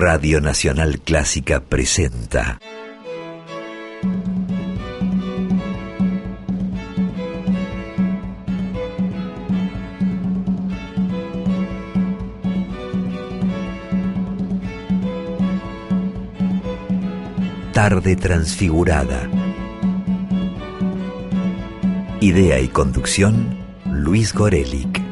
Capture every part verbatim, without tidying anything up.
Radio Nacional Clásica presenta Tarde Transfigurada. Idea y conducción, Luis Gorelick.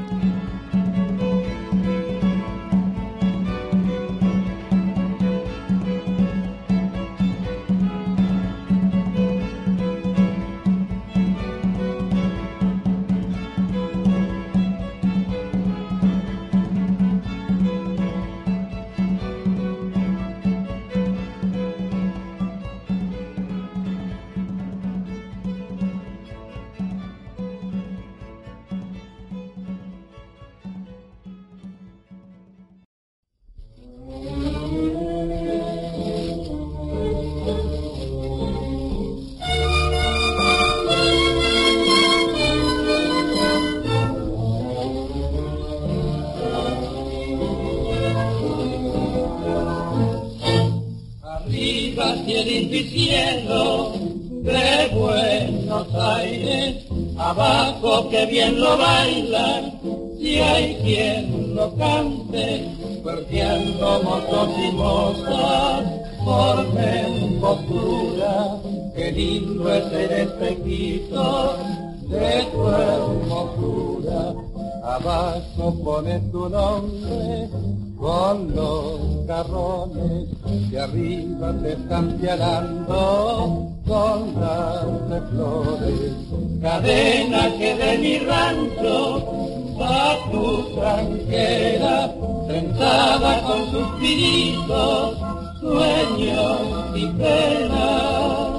Con las de flores, cadena que de mi rancho va tu tranquera, trenzada con suspiritos, sueños y penas.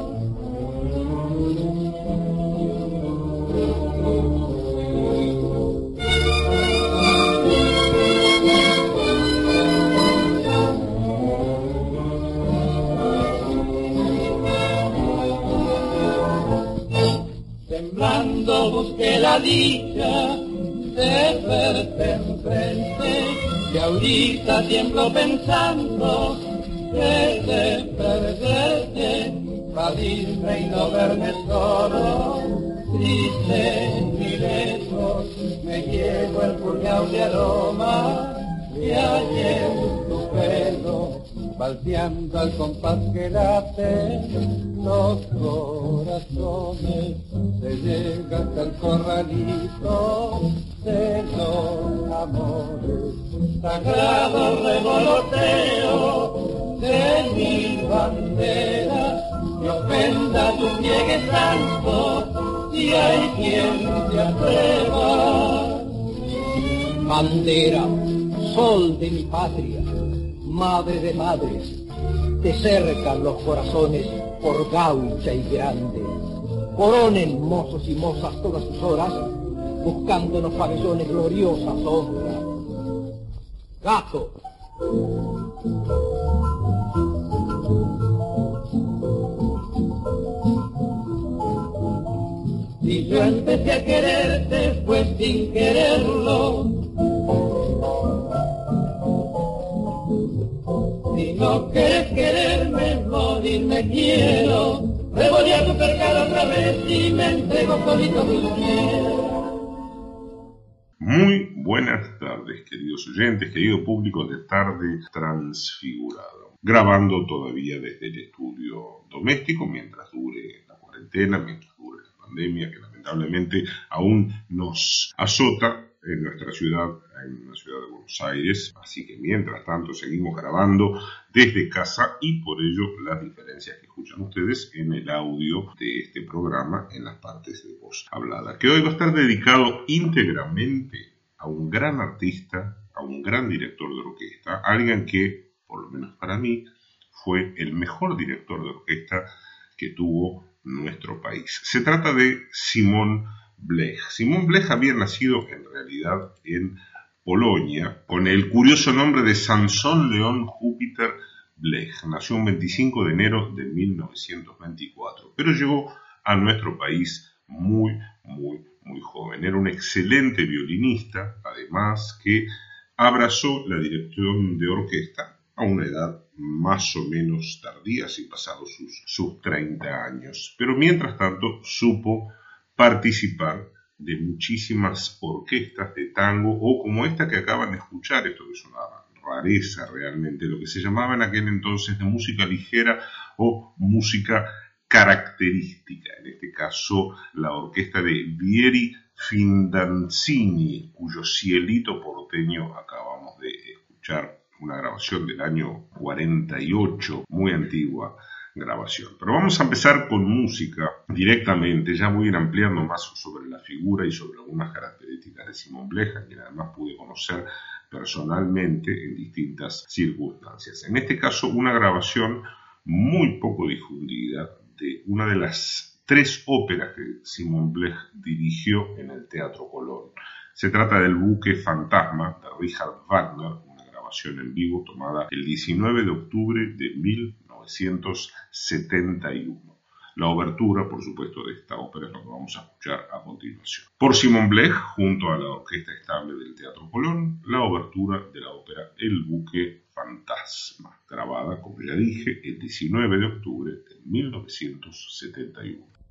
Temblando busqué la dicha de verte enfrente, y ahorita tiemblo pensando que de perderte, salirme y no verme solo, triste y lejos, me llevo el puñal de aroma de ayer tu pelo, baldeando al compás que late los corazones, se llega hasta el corralito de los amores, sagrado revoloteo de mi bandera, que ofenda tu pliegue santo, y hay quien te atreva. Bandera, sol de mi patria, madre de madres, te cercan los corazones por gaucha y grande. Coronen mozos y mozas todas sus horas, buscando los pabellones gloriosa sombra. Gato. Si yo empecé a quererte fue sin quererlo, si no quieres quererme, morirme quiero, revolear tu percal otra vez y me entrego solito mi miedo. Muy buenas tardes, queridos oyentes, querido público de Tarde Transfigurado. Grabando todavía desde el estudio doméstico mientras dure la cuarentena, mientras dure la pandemia, que lamentablemente aún nos azota en nuestra ciudad, en la ciudad de Buenos Aires, así que mientras tanto seguimos grabando desde casa y por ello las diferencias que escuchan ustedes en el audio de este programa en las partes de voz hablada, que hoy va a estar dedicado íntegramente a un gran artista, a un gran director de orquesta, alguien que, por lo menos para mí, fue el mejor director de orquesta que tuvo nuestro país. Se trata de Simon Blech. Simon Blech había nacido en realidad en Polonia con el curioso nombre de Sansón León Júpiter Blech. Nació un veinticinco de enero de mil novecientos veinticuatro, pero llegó a nuestro país muy, muy, muy joven. Era un excelente violinista, además que abrazó la dirección de orquesta a una edad más o menos tardía, así pasados sus, sus treinta años. Pero mientras tanto supo participar de muchísimas orquestas de tango, o como esta que acaban de escuchar, esto que es una rareza realmente, lo que se llamaba en aquel entonces de música ligera o música característica, en este caso la orquesta de Vieri Findanzini, cuyo Cielito porteño acabamos de escuchar, una grabación del año cuarenta y ocho, muy antigua grabación. Pero vamos a empezar con música directamente. Ya voy a ir ampliando más sobre la figura y sobre algunas características de Simón Blech, a quien además pude conocer personalmente en distintas circunstancias. En este caso, una grabación muy poco difundida de una de las tres óperas que Simón Blech dirigió en el Teatro Colón. Se trata del Buque Fantasma de Richard Wagner, una grabación en vivo tomada el diecinueve de octubre de mil novecientos setenta y uno. La obertura, por supuesto, de esta ópera es lo que vamos a escuchar a continuación. Por Simón Blech, junto a la Orquesta Estable del Teatro Colón, la obertura de la ópera El Buque Fantasma, grabada, como ya dije, el diecinueve de octubre de mil novecientos setenta y uno.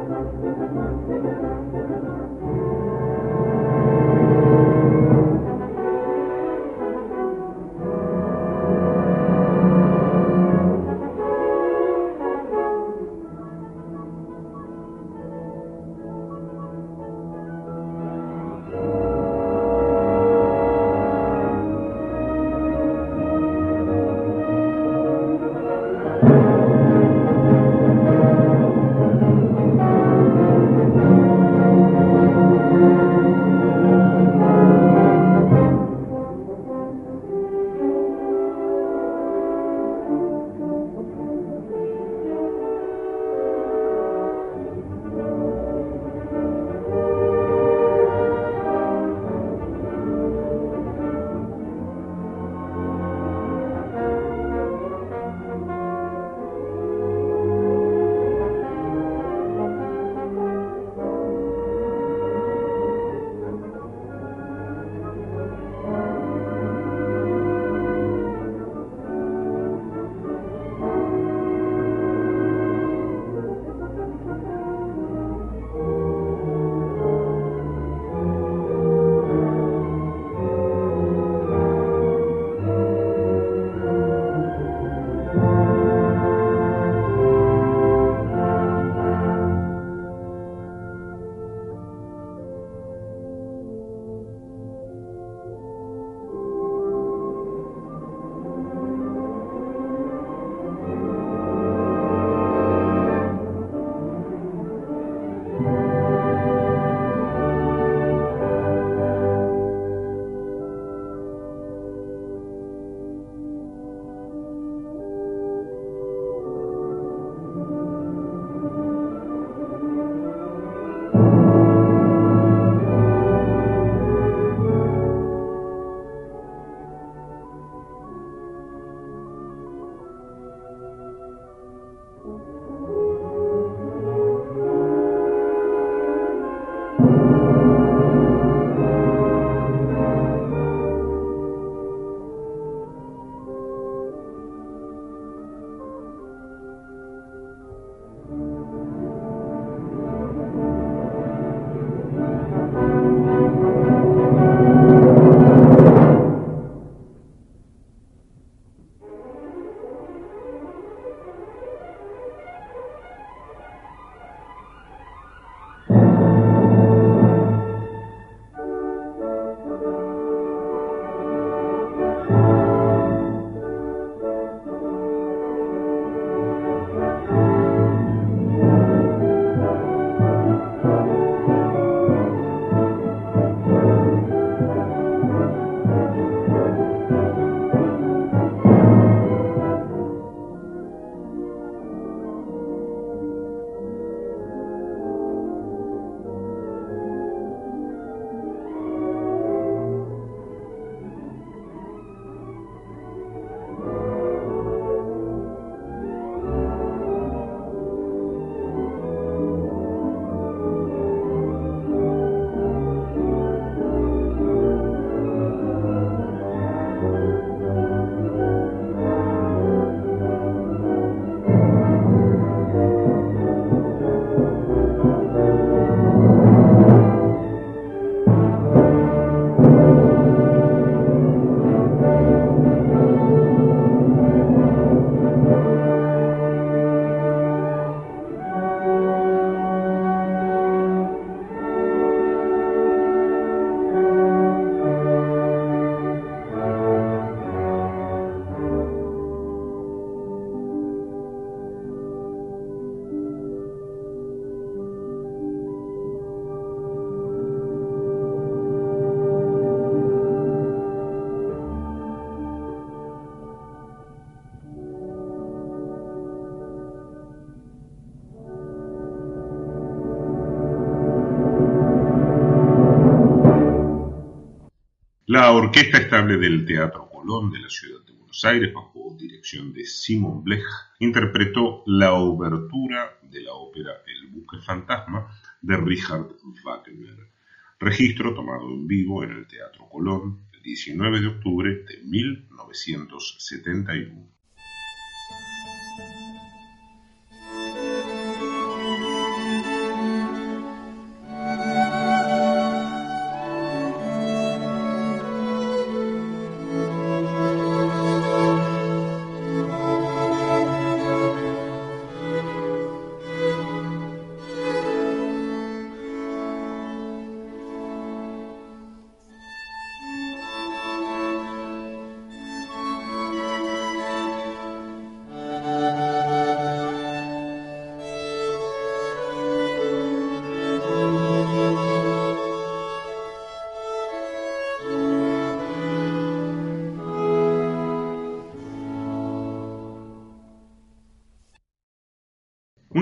La Orquesta Estable del Teatro Colón de la ciudad de Buenos Aires, bajo dirección de Simon Blech, interpretó la obertura de la ópera El buque fantasma de Richard Wagner, registro tomado en vivo en el Teatro Colón el diecinueve de octubre de mil novecientos setenta y uno.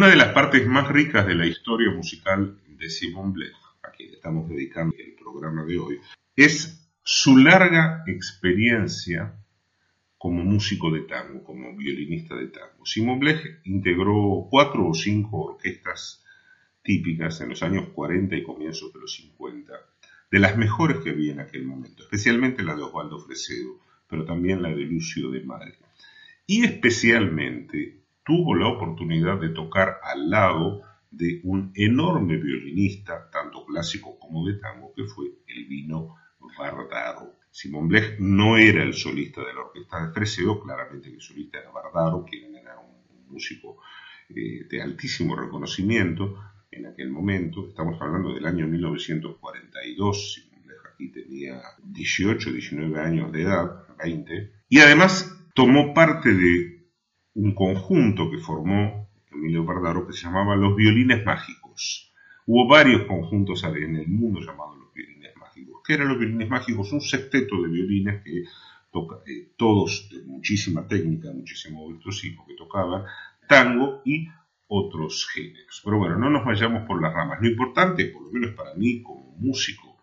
Una de las partes más ricas de la historia musical de Simon Blech, a quien estamos dedicando el programa de hoy, es su larga experiencia como músico de tango, como violinista de tango. Simon Blech integró cuatro o cinco orquestas típicas en los años cuarenta y comienzos de los cincuenta, de las mejores que había en aquel momento, especialmente la de Osvaldo Fresedo, pero también la de Lucio de Magri. Y especialmente tuvo la oportunidad de tocar al lado de un enorme violinista, tanto clásico como de tango, que fue Elvino Vardaro. Simon Blech no era el solista de la orquesta de Fresedo, claramente el solista era Vardaro, quien era un músico eh, de altísimo reconocimiento en aquel momento. Estamos hablando del año mil novecientos cuarenta y dos, Simon Blech aquí tenía dieciocho, diecinueve años de edad, veinte, y además tomó parte de un conjunto que formó Emilio Vardaro que se llamaba Los Violines Mágicos. Hubo varios conjuntos en el mundo llamados Los Violines Mágicos. ¿Qué eran los Violines Mágicos? Un sexteto de violines que toca, eh, todos de muchísima técnica, muchísimo virtuosismo, que tocaban tango y otros géneros. Pero bueno, no nos vayamos por las ramas. Lo importante, por lo menos para mí como músico,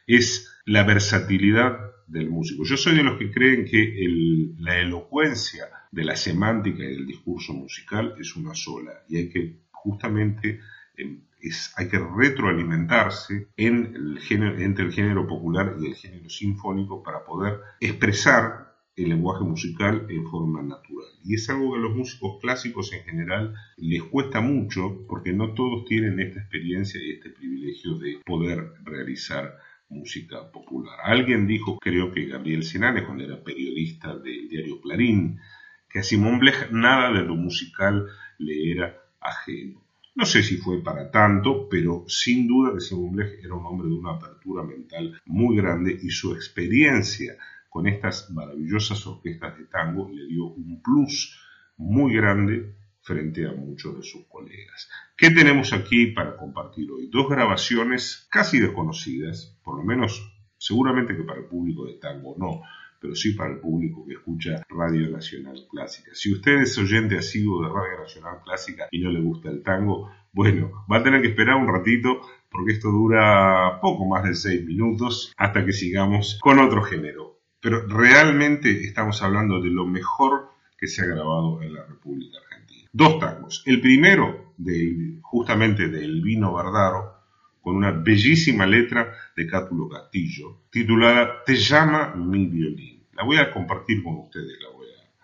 es la versatilidad del músico. Yo soy de los que creen que el, la elocuencia de la semántica y del discurso musical es una sola, y hay que justamente eh, es, hay que retroalimentarse en el género, entre el género popular y el género sinfónico para poder expresar el lenguaje musical en forma natural. Y es algo que a los músicos clásicos en general les cuesta mucho, porque no todos tienen esta experiencia y este privilegio de poder realizar música popular. Alguien dijo, creo que Gabriel Sinanes, cuando era periodista del diario Clarín, que a Simon Blech nada de lo musical le era ajeno. No sé si fue para tanto, pero sin duda que Simon Blech era un hombre de una apertura mental muy grande y su experiencia con estas maravillosas orquestas de tango le dio un plus muy grande frente a muchos de sus colegas. ¿Qué tenemos aquí para compartir hoy? Dos grabaciones casi desconocidas, por lo menos seguramente que para el público de tango no, pero sí para el público que escucha Radio Nacional Clásica. Si usted es oyente asiduo de Radio Nacional Clásica y no le gusta el tango, bueno, va a tener que esperar un ratito porque esto dura poco más de seis minutos hasta que sigamos con otro género. Pero realmente estamos hablando de lo mejor que se ha grabado en la República Argentina. Dos tangos. El primero, de, justamente de Elvino Vardaro, con una bellísima letra de Cátulo Castillo, titulada Te llama mi violín. La voy a compartir con ustedes, la voy a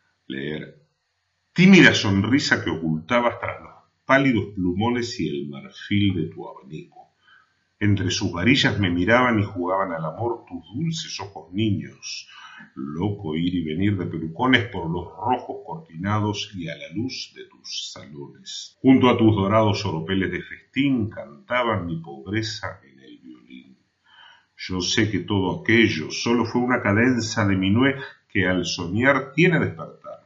leer. Tímida sonrisa que ocultabas tras los pálidos plumones y el marfil de tu abanico. Entre sus varillas me miraban y jugaban al amor tus dulces ojos niños, loco ir y venir de pelucones por los rojos cortinados y a la luz de tus salones. Junto a tus dorados oropeles de festín cantaban mi pobreza en el violín. Yo sé que todo aquello solo fue una cadenza de minué que al soñar tiene despertar,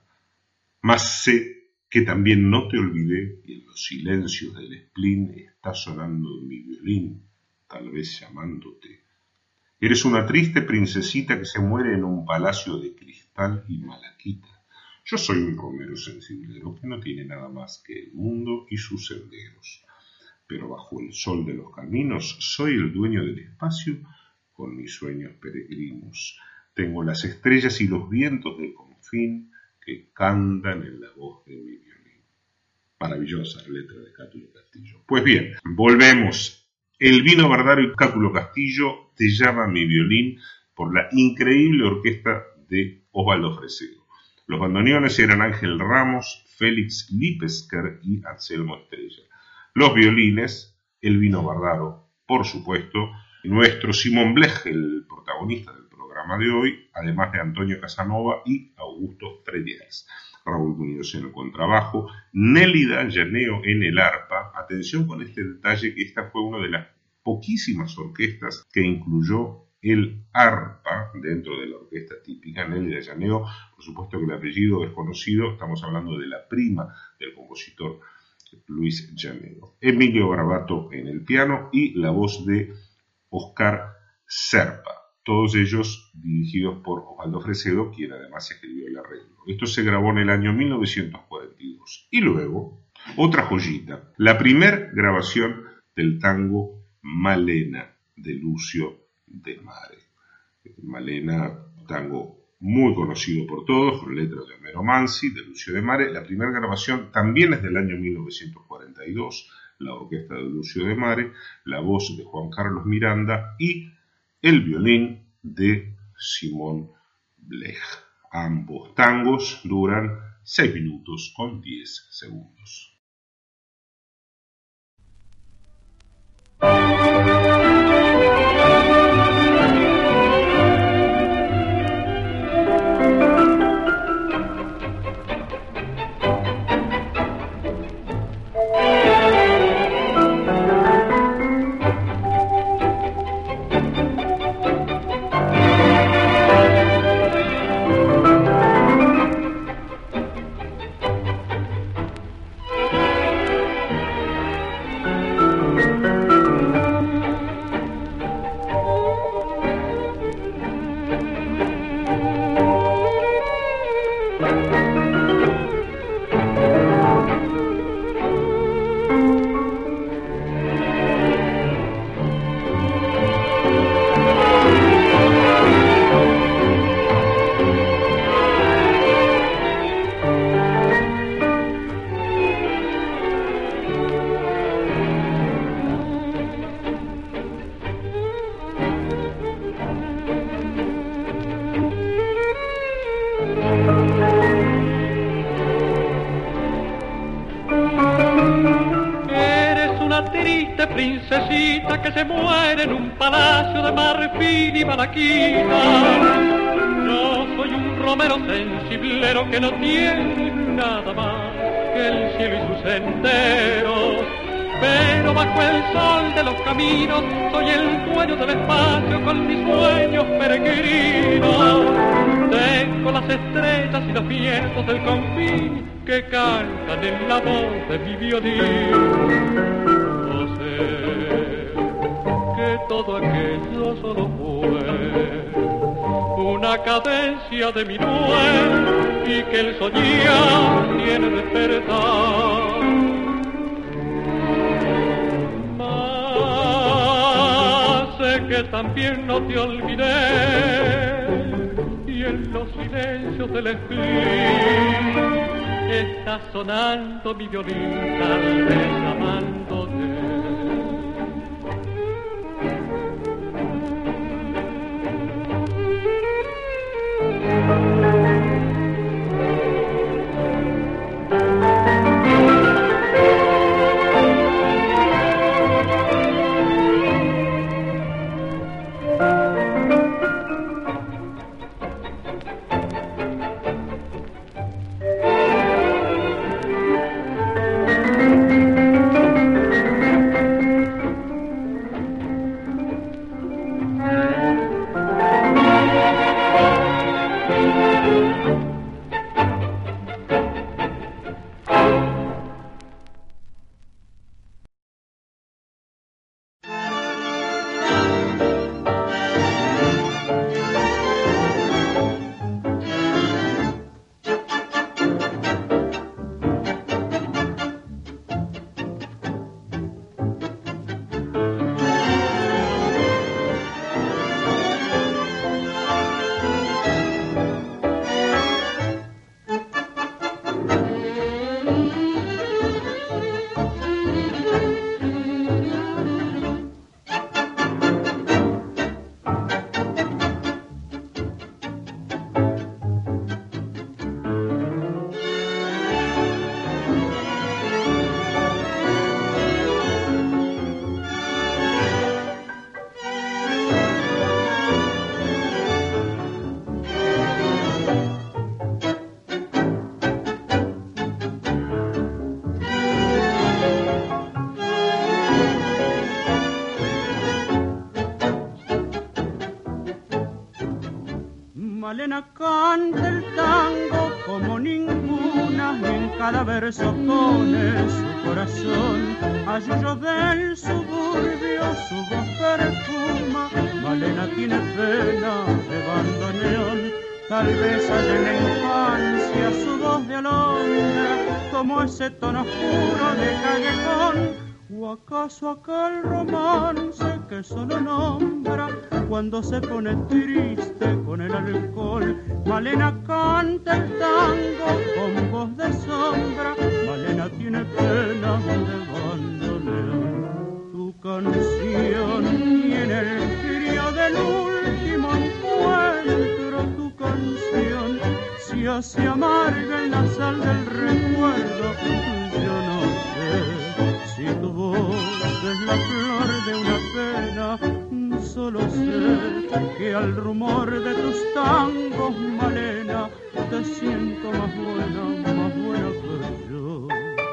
mas sé que también no te olvidé y en los silencios del spleen está sonando mi violín, tal vez llamándote. Eres una triste princesita que se muere en un palacio de cristal y malaquita. Yo soy un romero sensiblero que no tiene nada más que el mundo y sus senderos. Pero bajo el sol de los caminos soy el dueño del espacio con mis sueños peregrinos. Tengo las estrellas y los vientos del confín que cantan en la voz de mi violín. Maravillosa letra de Cátulo Castillo. Pues bien, volvemos. Elvino Vardaro y Cátulo Castillo, Te llama mi violín, por la increíble orquesta de Osvaldo Fresedo. Los bandoneones eran Ángel Ramos, Félix Lipesker y Anselmo Estrella. Los violines, Elvino Vardaro, por supuesto, nuestro Simon Blech, el protagonista del programa de hoy, además de Antonio Casanova y Augusto Frediers. Raúl Muñoz en el contrabajo, Nélida Llaneo en el arpa. Atención con este detalle, que esta fue una de las poquísimas orquestas que incluyó el arpa dentro de la orquesta típica. Nélida Llaneo, por supuesto que el apellido es conocido, estamos hablando de la prima del compositor Luis Llaneo. Emilio Barbato en el piano y la voz de Oscar Serpa. Todos ellos dirigidos por Osvaldo Fresedo, quien además escribió el arreglo. Esto se grabó en el año mil novecientos cuarenta y dos. Y luego, Otra joyita, la primer grabación del tango Malena de Lucio de Mare. Malena, tango muy conocido por todos, con letra de Homero Mansi, de Lucio de Mare. La primera grabación también es del año mil novecientos cuarenta y dos, la orquesta de Lucio de Mare, la voz de Juan Carlos Miranda y el violín de Simón Blech. Ambos tangos duran seis minutos con diez segundos. Princesita que se muere en un palacio de marfil y malaquita. Yo soy un romero sensiblero que no tiene nada más que el cielo y sus senderos. Pero bajo el sol de los caminos soy el dueño del espacio con mis sueños peregrinos. Tengo las estrellas y los vientos del confín que cantan en la voz de mi violín. Que todo aquello solo fue una cadencia de mi nuez y que el soñar tiene despertar. Mas sé que también no te olvidé y en los silencios del esclín está sonando mi violín, tal vez amándote. Malena canta el tango como ninguna, en cada verso pone su corazón. Ayuyo del suburbio su voz perfuma, Malena tiene pena de bandoneón. Tal vez haya en la infancia su voz de alondra, como ese tono oscuro de callejón. ¿O acaso aquel romance que solo nombra cuando se pone triste con el alcohol? Malena canta el tango con voz de sombra, Malena tiene pena de bandoneón. Tu canción tiene el frío del último encuentro, tu canción se hace amarga en la sal del recuerdo. Yo no sé si tu voz es la flor de una pena, solo sé que al rumor de tus tangos, Malena, te siento más buena, más buena que yo.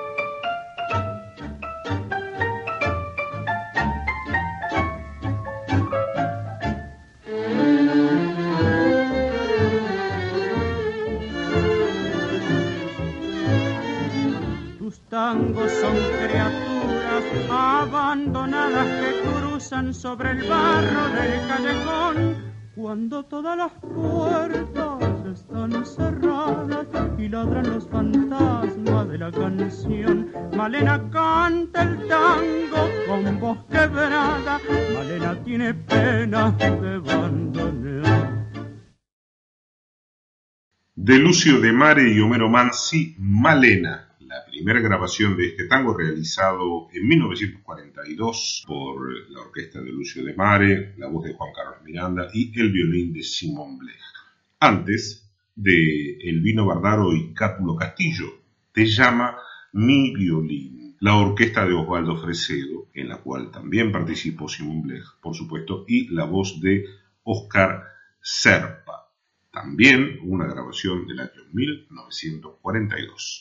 Tus tangos son criaturas abandonadas que cruzan sobre el barro del callejón cuando todas las puertas están cerradas y ladran los fantasmas de la canción. Malena canta el tango con voz quebrada, Malena tiene pena de bandoneón. De Lucio de Mare y Homero Manzi, Malena, la primera grabación de este tango realizado en mil novecientos cuarenta y dos por la orquesta de Lucio de Mare, la voz de Juan Carlos Miranda y el violín de Simón Blech. Antes de Elvino Bardaro y Cátulo Castillo, Te llama mi violín, la orquesta de Osvaldo Fresedo, en la cual también participó Simón Blech, por supuesto, y la voz de Oscar Serpa, también una grabación del año mil novecientos cuarenta y dos.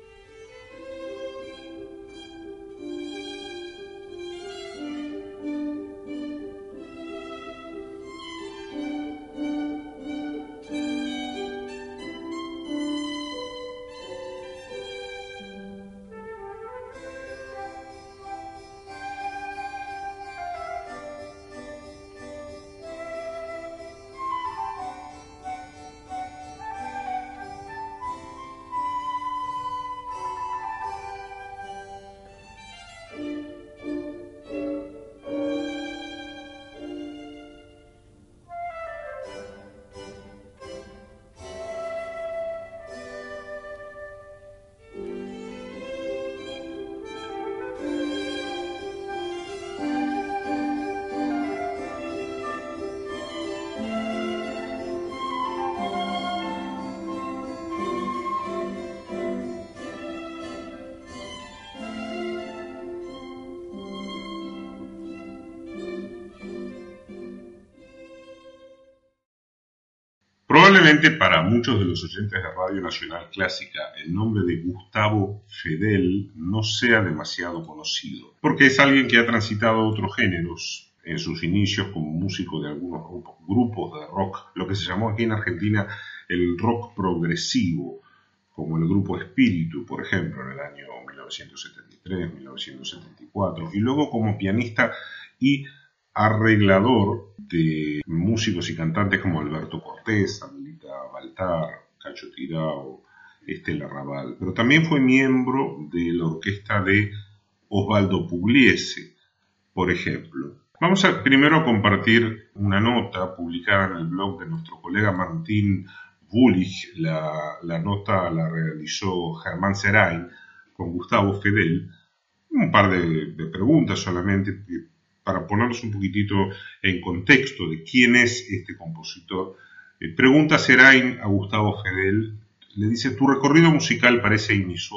Probablemente para muchos de los oyentes de Radio Nacional Clásica el nombre de Gustavo Fedel no sea demasiado conocido, porque es alguien que ha transitado otros géneros en sus inicios como músico de algunos grupos, grupos de rock, lo que se llamó aquí en Argentina el rock progresivo, como el grupo Espíritu, por ejemplo, en el año mil novecientos setenta y tres, mil novecientos setenta y cuatro, y luego como pianista y arreglador de músicos y cantantes como Alberto Cortés, Amelita Baltar, Cacho Tirao, Estela Raval, pero también fue miembro de la orquesta de Osvaldo Pugliese, por ejemplo. Vamos a primero a compartir una nota publicada en el blog de nuestro colega Martín Bullich. La, la nota la realizó Germán Serain con Gustavo Fedel. Un par de, de preguntas solamente para ponernos un poquitito en contexto de quién es este compositor. Eh, pregunta Serain a Gustavo Fedel, le dice: tu recorrido musical parece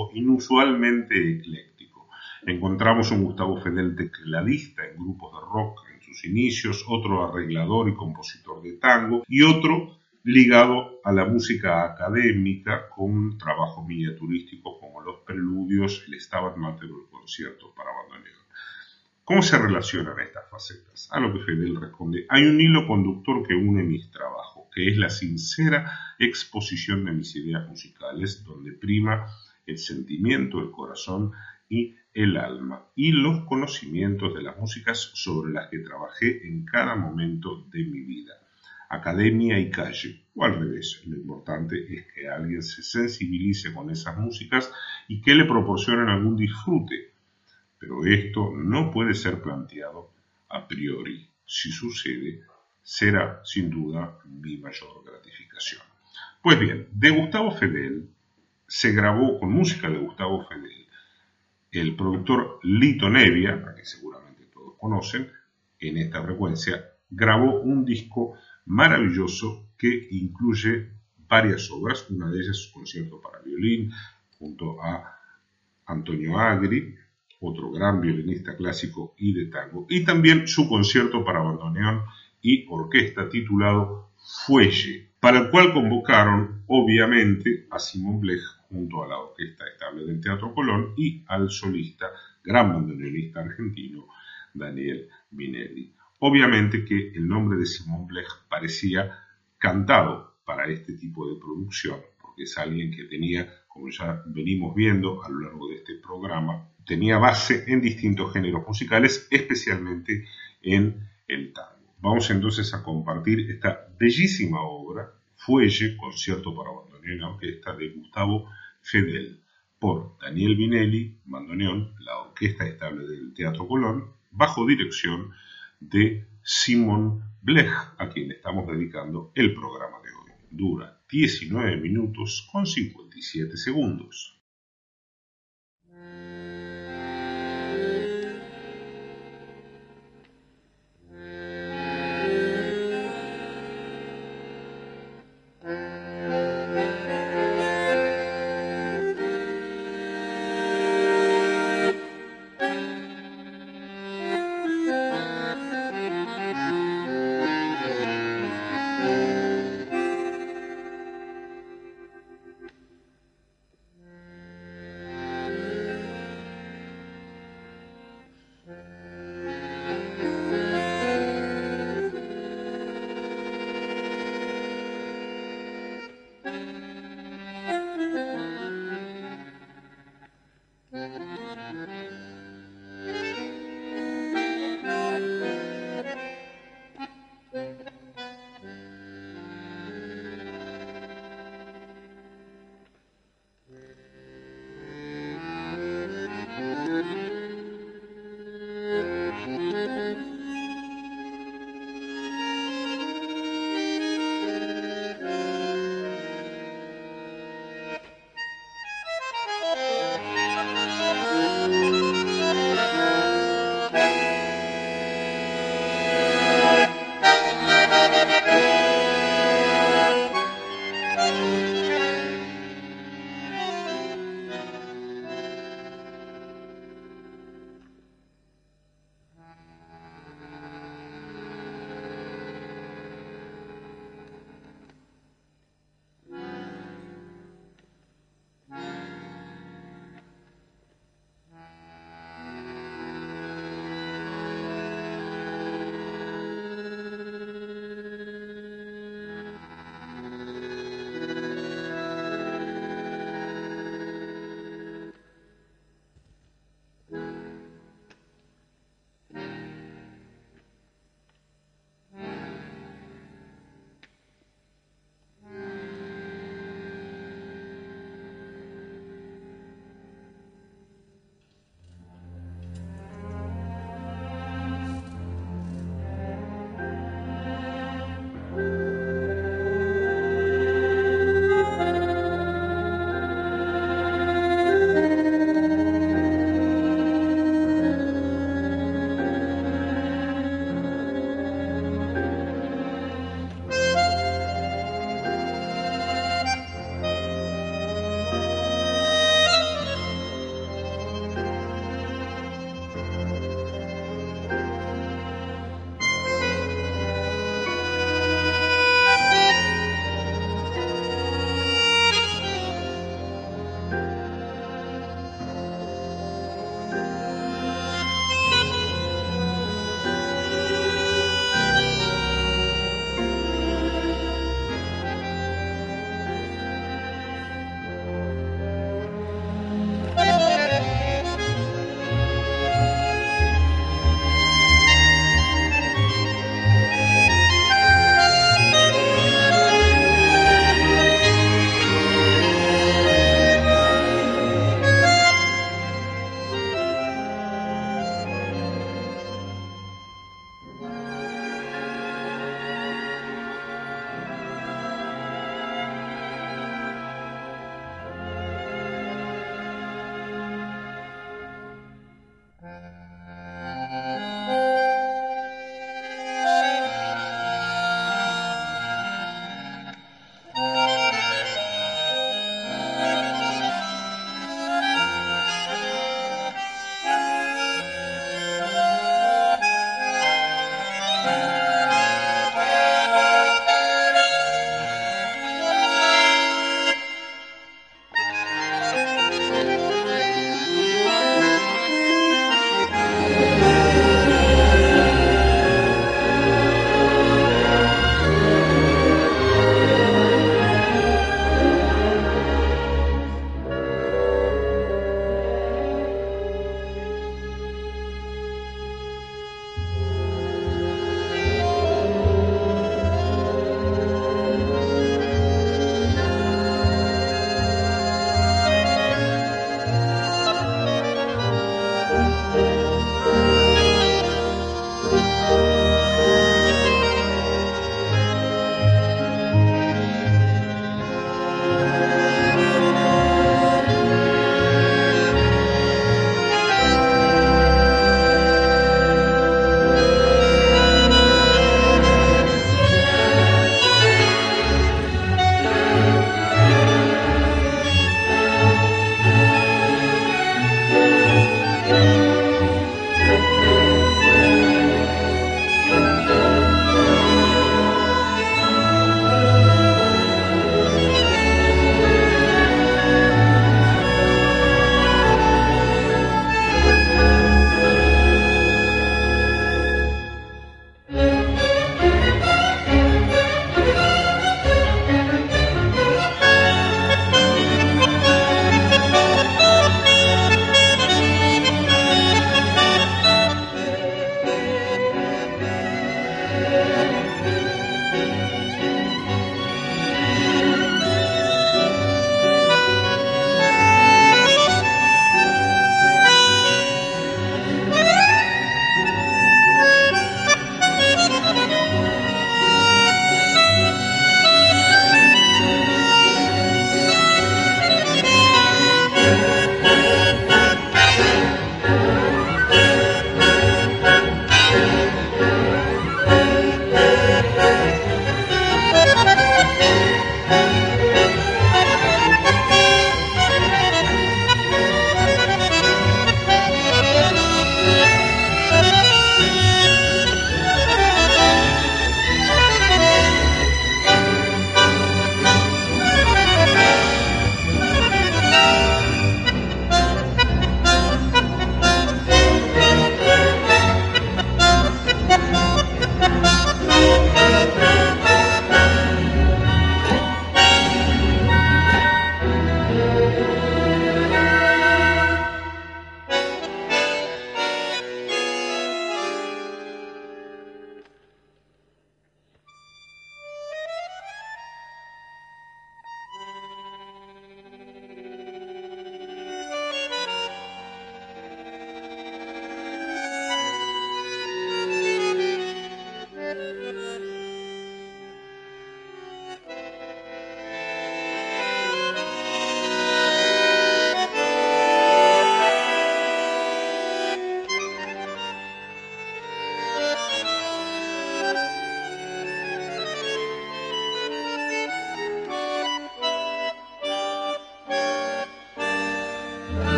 inusualmente ecléctico. Encontramos un Gustavo Fedel tecladista en grupos de rock en sus inicios, otro arreglador y compositor de tango, y otro ligado a la música académica con un trabajo miniaturístico como los preludios, el Stabat Mater o el concierto para bandoneón. ¿Cómo se relacionan estas facetas? A lo que Fedel responde: hay un hilo conductor que une mis trabajos, que es la sincera exposición de mis ideas musicales, donde prima el sentimiento, el corazón y el alma, y los conocimientos de las músicas sobre las que trabajé en cada momento de mi vida. academia y calle, o al revés. Lo importante es que alguien se sensibilice con esas músicas y que le proporcionen algún disfrute, pero esto no puede ser planteado a priori. Si sucede, será sin duda mi mayor gratificación. Pues bien, de Gustavo Fedel se grabó con música de Gustavo Fedel. El productor Lito Nevia, a que seguramente todos conocen, en esta frecuencia, grabó un disco maravilloso que incluye varias obras, una de ellas concierto para violín, junto a Antonio Agri, otro gran violinista clásico y de tango, y también su concierto para bandoneón y orquesta titulado Fuelle, para el cual convocaron obviamente a Simón Blech junto a la Orquesta Estable del Teatro Colón y al solista, gran bandoneonista argentino, Daniel Vinelli. Obviamente que el nombre de Simón Blech parecía cantado para este tipo de producción, porque es alguien que tenía, como ya venimos viendo a lo largo de este programa, tenía base en distintos géneros musicales, especialmente en el tango. Vamos entonces a compartir esta bellísima obra, Fuelle, concierto para bandoneón y orquesta de Gustavo Fedel, por Daniel Vinelli, bandoneón, la Orquesta Estable del Teatro Colón, bajo dirección de Simón Blech, a quien estamos dedicando el programa de hoy. Dura diecinueve minutos con cincuenta y siete segundos.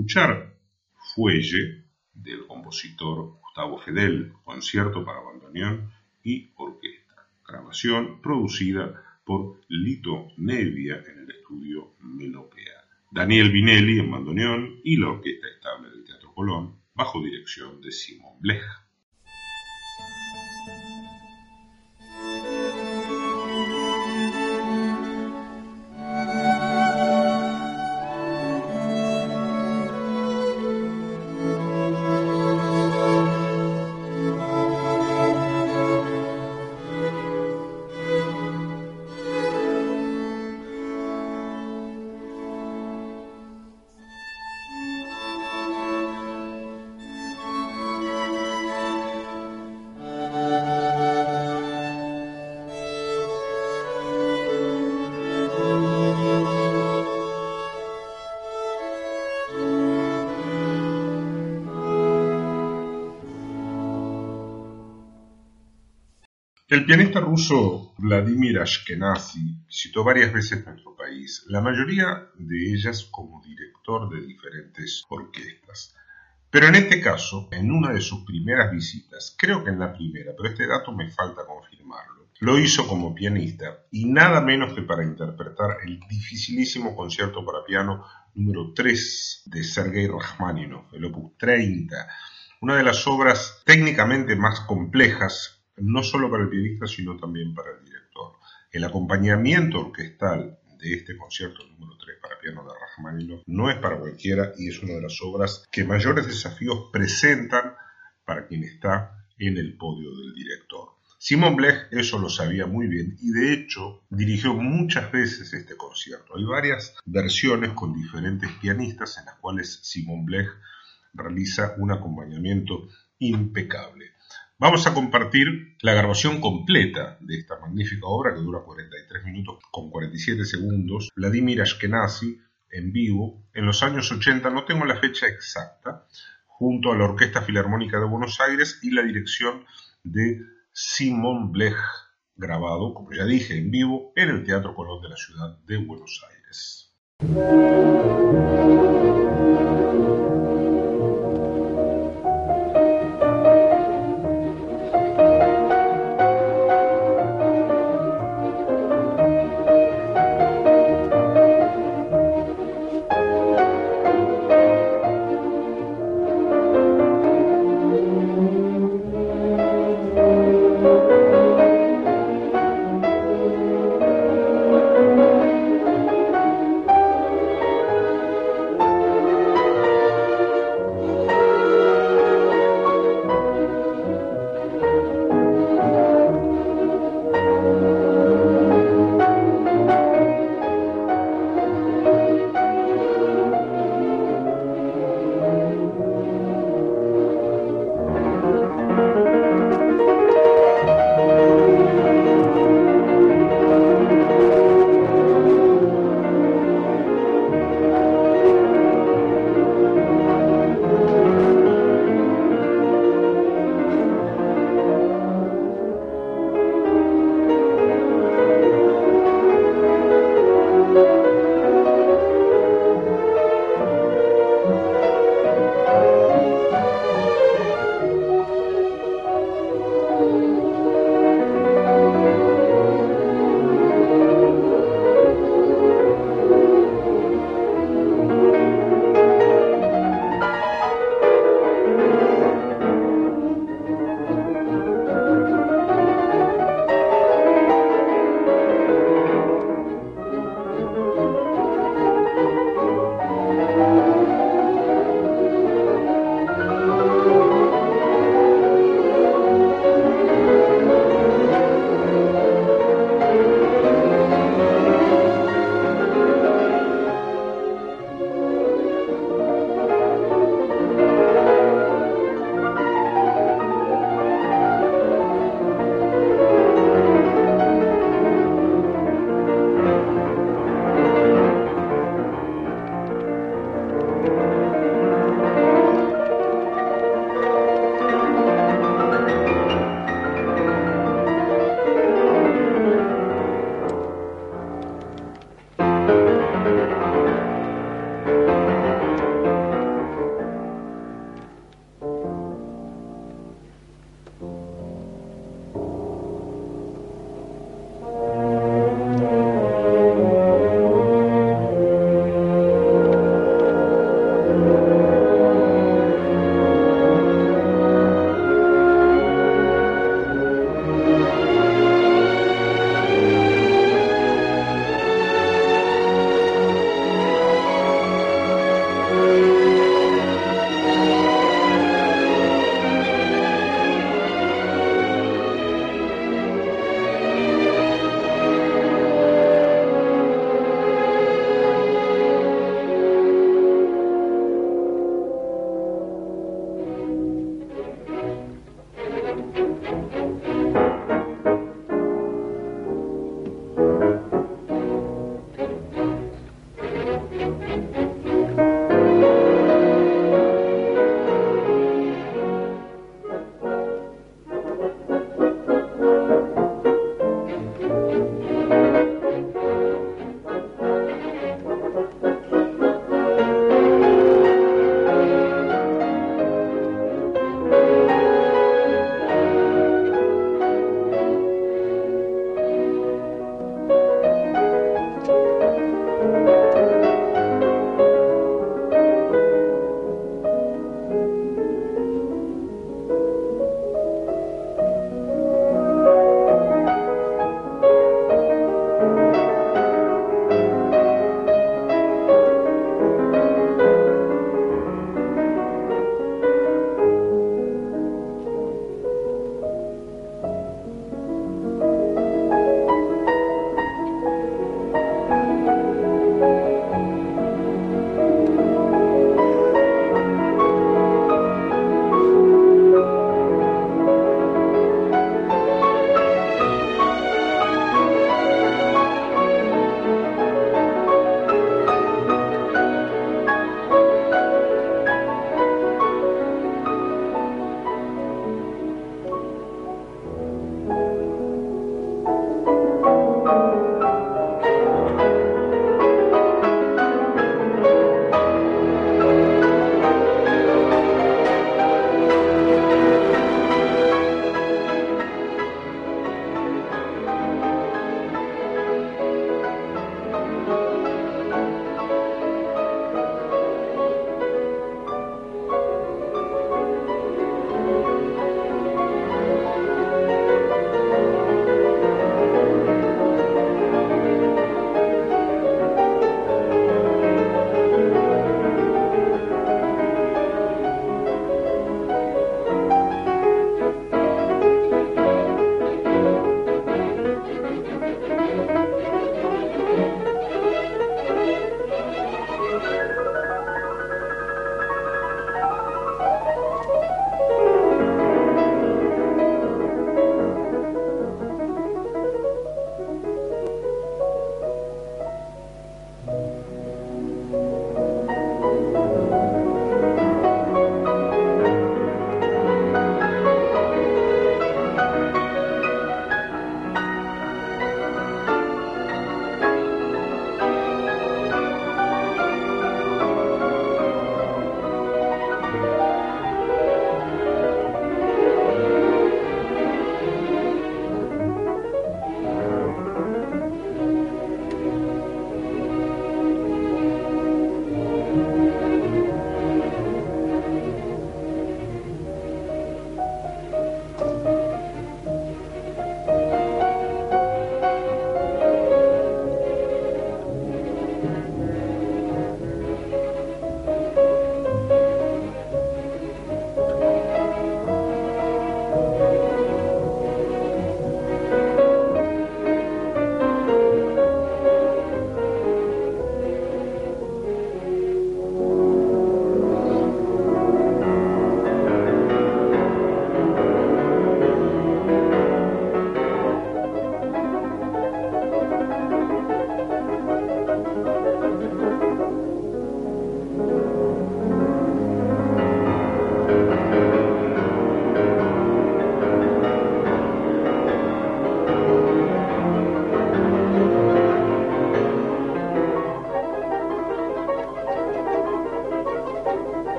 escuchar Fuelle, del compositor Gustavo Fedel, concierto para bandoneón y orquesta, grabación producida por Lito Nevia en el estudio Melopea. Daniel Vinelli en bandoneón y la orquesta estable del Teatro Colón, bajo dirección de Simón Blech. El pianista ruso Vladimir Ashkenazy visitó varias veces nuestro país, la mayoría de ellas como director de diferentes orquestas. Pero en este caso, en una de sus primeras visitas, creo que en la primera, pero este dato me falta confirmarlo, lo hizo como pianista y nada menos que para interpretar el dificilísimo concierto para piano número tres de Sergei Rachmaninoff, el opus treinta, una de las obras técnicamente más complejas, no solo para el pianista, sino también para el director. El acompañamiento orquestal de este concierto número tres para piano de Rachmaninoff no es para cualquiera y es una de las obras que mayores desafíos presentan para quien está en el podio del director. Simón Blech eso lo sabía muy bien y de hecho dirigió muchas veces este concierto. Hay varias versiones con diferentes pianistas en las cuales Simón Blech realiza un acompañamiento impecable. Vamos a compartir la grabación completa de esta magnífica obra que dura cuarenta y tres minutos con cuarenta y siete segundos. Vladimir Ashkenazy en vivo en los años ochenta, no tengo la fecha exacta, junto a la Orquesta Filarmónica de Buenos Aires y la dirección de Simón Blech, grabado, como ya dije, en vivo en el Teatro Colón de la ciudad de Buenos Aires.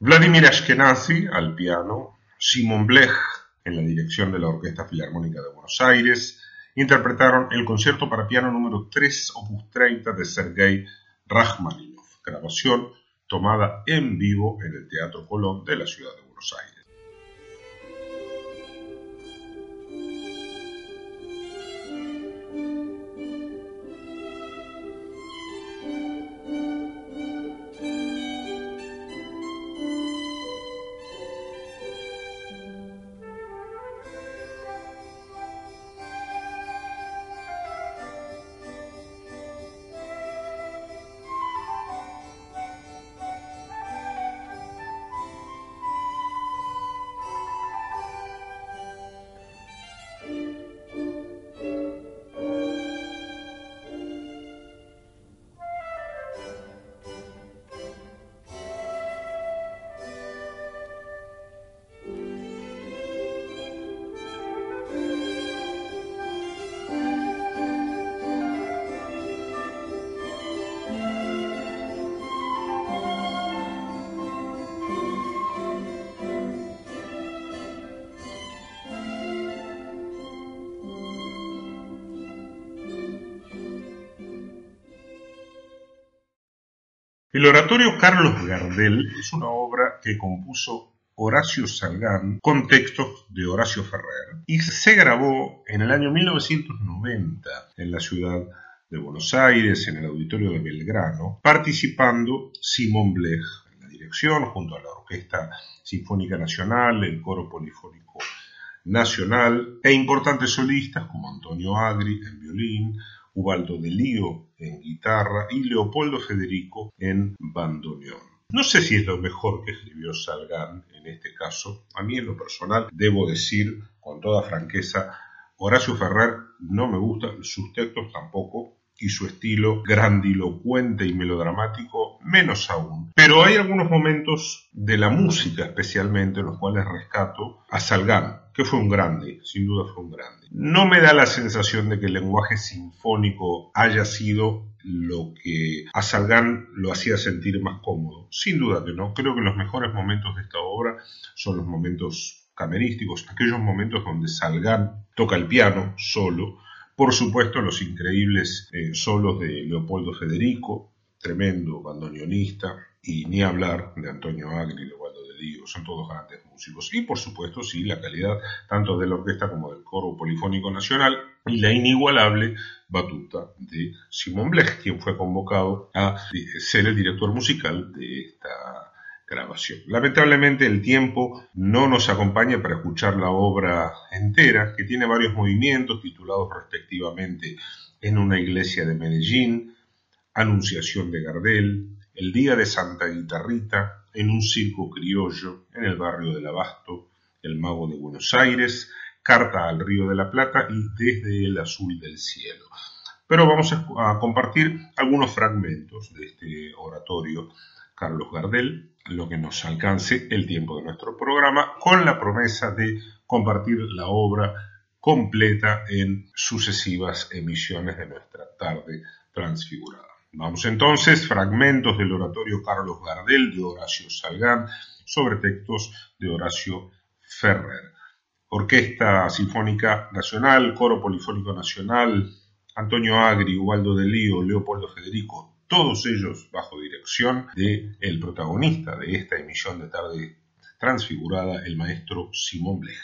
Vladimir Ashkenazy al piano, Simon Blech en la dirección de la Orquesta Filarmónica de Buenos Aires, interpretaron el concierto para piano número tres, opus treinta de Sergei Rachmaninoff, grabación tomada en vivo en el Teatro Colón de la ciudad de Buenos Aires. El oratorio Carlos Gardel es una obra que compuso Horacio Salgán con textos de Horacio Ferrer y se grabó en el año mil novecientos noventa en la ciudad de Buenos Aires, en el auditorio de Belgrano, participando Simon Blech en la dirección junto a la Orquesta Sinfónica Nacional, el Coro Polifónico Nacional e importantes solistas como Antonio Agri en violín, Ubaldo de Lío en guitarra y Leopoldo Federico en bandoneón. No sé si es lo mejor que escribió Salgán en este caso. A mí en lo personal debo decir con toda franqueza, Horacio Ferrer no me gusta, sus textos tampoco, y su estilo grandilocuente y melodramático menos aún. Pero hay algunos momentos de la música especialmente en los cuales rescato a Salgán, que fue un grande, sin duda fue un grande. No me da la sensación de que el lenguaje sinfónico haya sido lo que a Salgán lo hacía sentir más cómodo. Sin duda que no. Creo que los mejores momentos de esta obra son los momentos camerísticos, aquellos momentos donde Salgán toca el piano solo. Por supuesto, los increíbles eh, solos de Leopoldo Federico, tremendo bandoneonista, y ni hablar de Antonio Agri y Leopoldo de Lío, son todos grandes músicos. Y por supuesto, sí, la calidad tanto de la orquesta como del Coro Polifónico Nacional y la inigualable batuta de Simon Blech, quien fue convocado a ser el director musical de esta grabación. Lamentablemente el tiempo no nos acompaña para escuchar la obra entera, que tiene varios movimientos titulados respectivamente En una iglesia de Medellín, Anunciación de Gardel, El día de Santa Guitarrita, En un circo criollo, En el barrio del Abasto, El mago de Buenos Aires, Carta al río de la Plata y Desde el azul del cielo. Pero vamos a compartir algunos fragmentos de este oratorio Carlos Gardel, lo que nos alcance el tiempo de nuestro programa, con la promesa de compartir la obra completa en sucesivas emisiones de nuestra tarde transfigurada. Vamos entonces, fragmentos del oratorio Carlos Gardel de Horacio Salgán sobre textos de Horacio Ferrer. Orquesta Sinfónica Nacional, Coro Polifónico Nacional, Antonio Agri, Ubaldo de Lío, Leopoldo Federico, todos ellos bajo dirección del protagonista de esta emisión de tarde transfigurada, el maestro Simon Blech.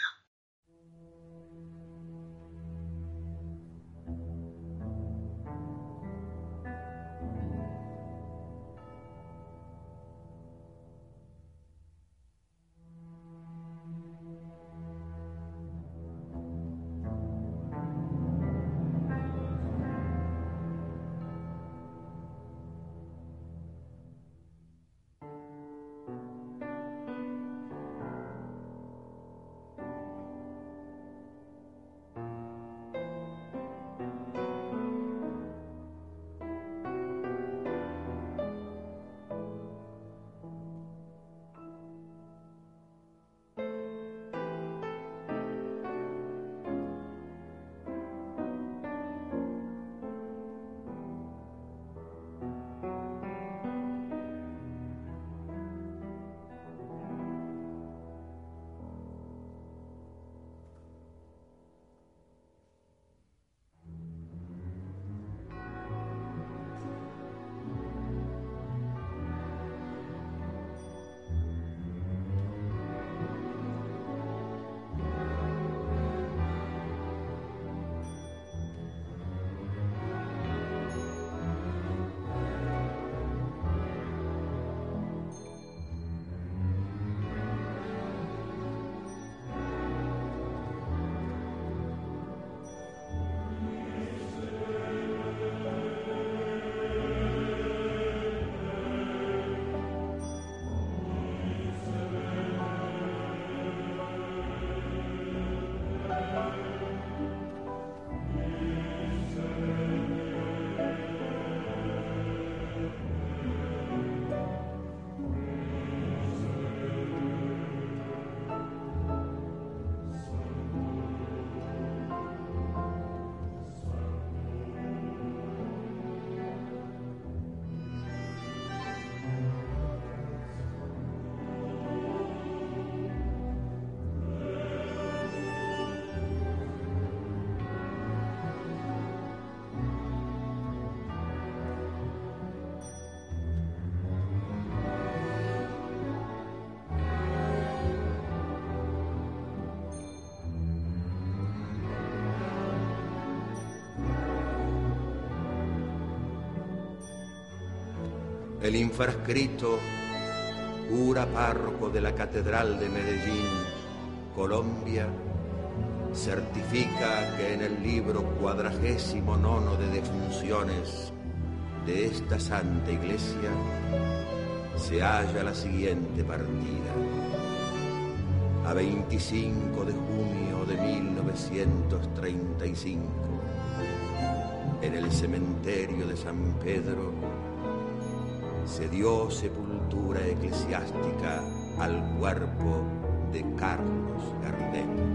el infrascrito, cura párroco de la Catedral de Medellín, Colombia, certifica que en el libro cuadragésimo nono de defunciones de esta Santa Iglesia se halla la siguiente partida. A veinticinco de junio de mil novecientos treinta y cinco, en el cementerio de San Pedro, se dio sepultura eclesiástica al cuerpo de Carlos Gardel.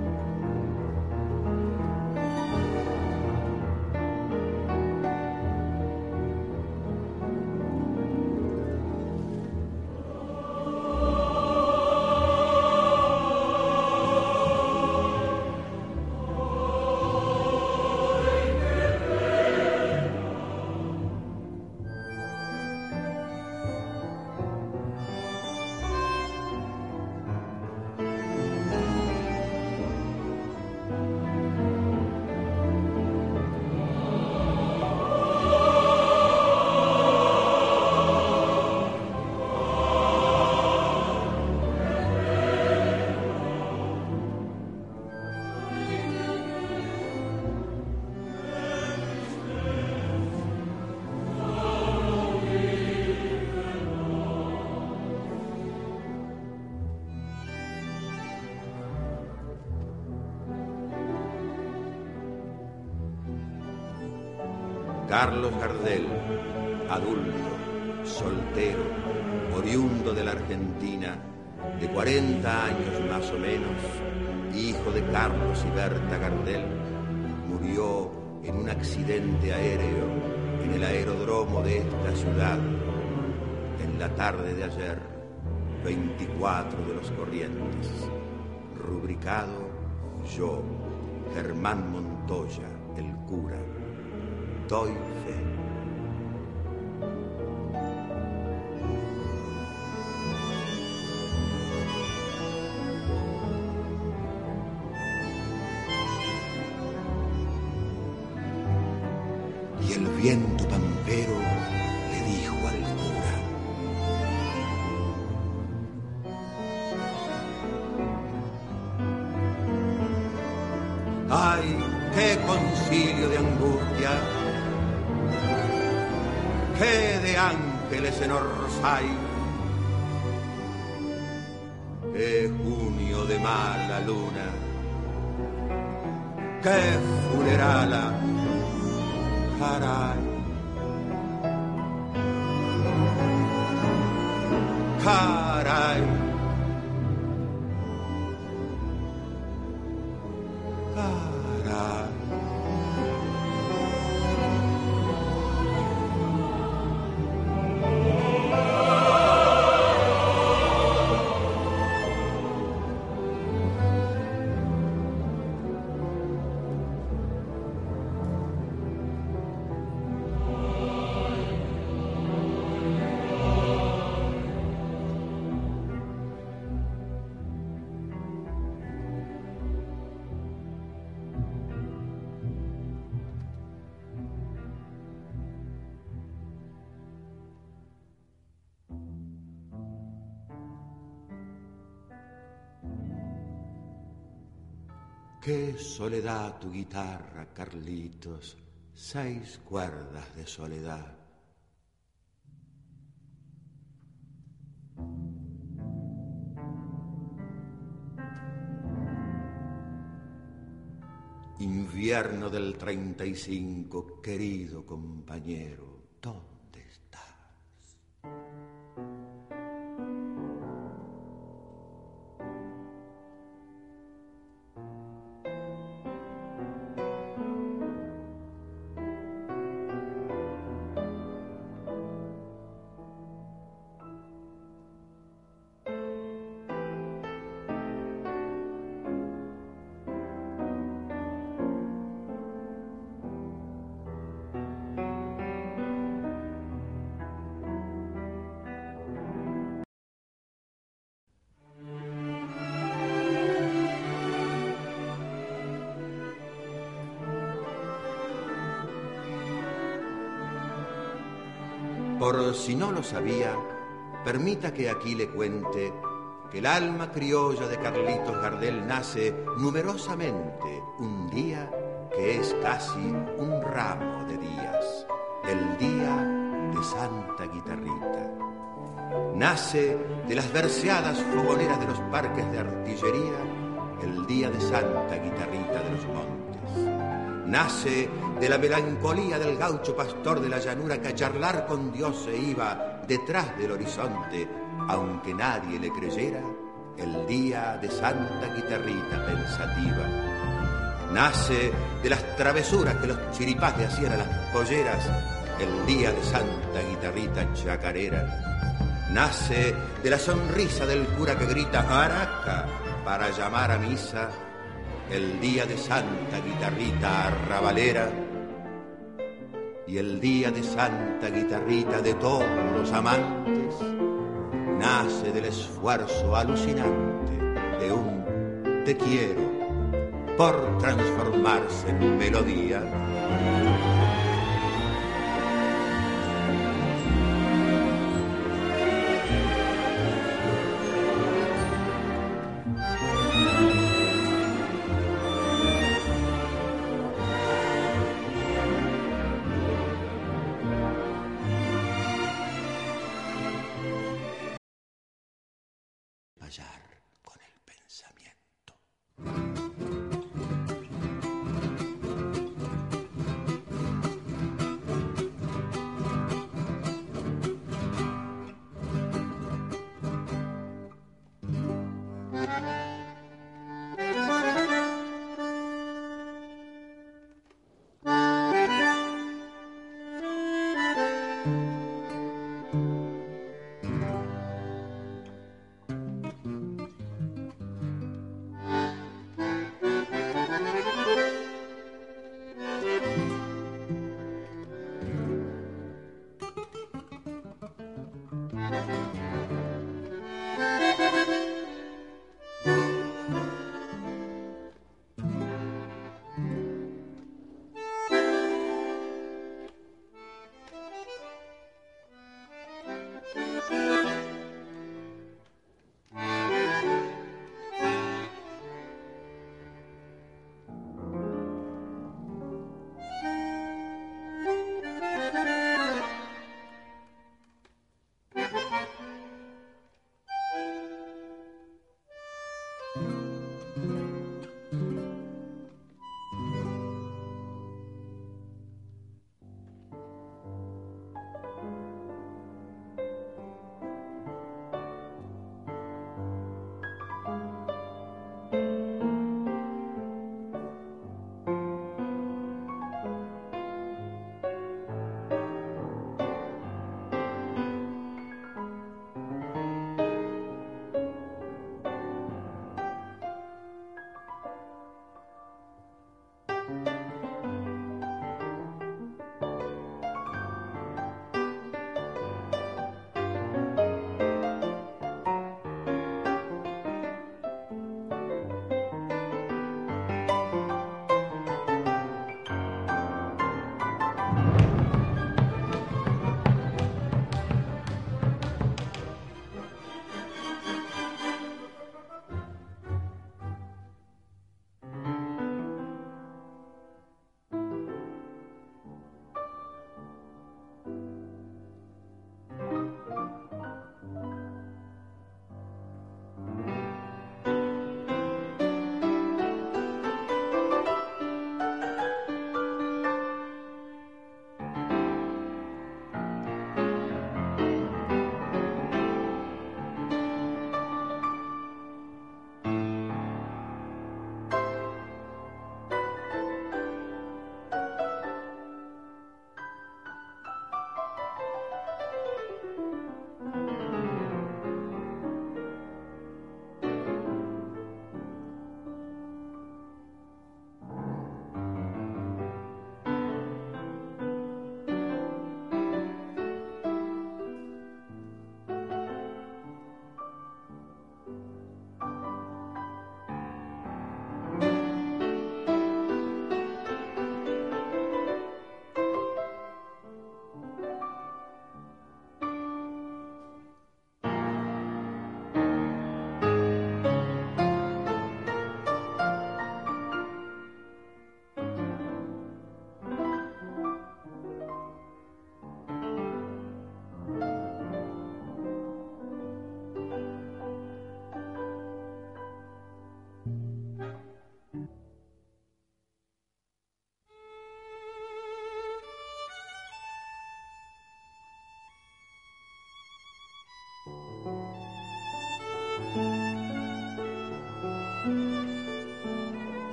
Carlos Gardel, adulto, soltero, oriundo de la Argentina, de cuarenta años más o menos, hijo de Carlos y Berta Gardel, murió en un accidente aéreo en el aeródromo de esta ciudad en la tarde de ayer, veinticuatro de los Corrientes. Rubricado: yo, Germán Montoya, el cura, doy fe. Y el viento pampero le dijo al cura: ¡ay, qué concilio de angustia! ¡Qué de ángeles en Orsay! ¡Qué junio de mala luna! ¡Qué funerala! ¡Caray! ¡Caray! ¡Caray! Qué soledad tu guitarra, Carlitos, seis cuerdas de soledad. Invierno del treinta y cinco, querido compañero, ¿dónde estás? Por si no lo sabía, permita que aquí le cuente que el alma criolla de Carlitos Gardel nace numerosamente un día que es casi un ramo de días, el día de Santa Guitarrita. Nace de las verseadas fogoneras de los parques de artillería, el día de Santa Guitarrita de los Montes. Nace de la melancolía del gaucho pastor de la llanura que a charlar con Dios se iba detrás del horizonte, aunque nadie le creyera, el día de Santa Guitarrita pensativa. Nace de las travesuras que los chiripás le hacían a las polleras, el día de Santa Guitarrita chacarera. Nace de la sonrisa del cura que grita Araca para llamar a misa, el día de Santa Guitarrita arrabalera. Y el día de Santa Guitarrita de todos los amantes nace del esfuerzo alucinante de un te quiero por transformarse en melodía. Con el pensamiento.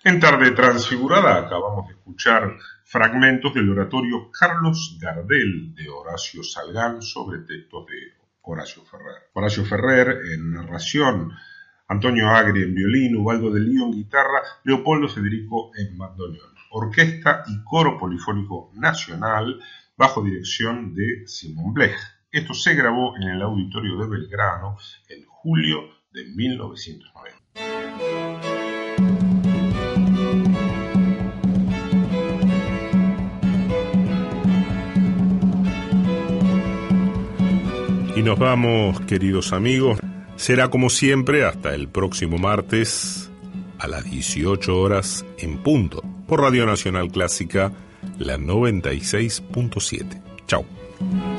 En Tarde Transfigurada acabamos de escuchar fragmentos del oratorio Carlos Gardel de Horacio Salgán sobre textos de Horacio Ferrer. Horacio Ferrer en narración, Antonio Agri en violín, Ubaldo de Lío en guitarra, Leopoldo Federico en bandoneón. Orquesta y coro polifónico nacional bajo dirección de Simón Blech. Esto se grabó en el Auditorio de Belgrano en julio de mil novecientos noventa. Y nos vamos, queridos amigos. Será como siempre hasta el próximo martes a las dieciocho horas en punto por Radio Nacional Clásica, la noventa y seis punto siete. Chau.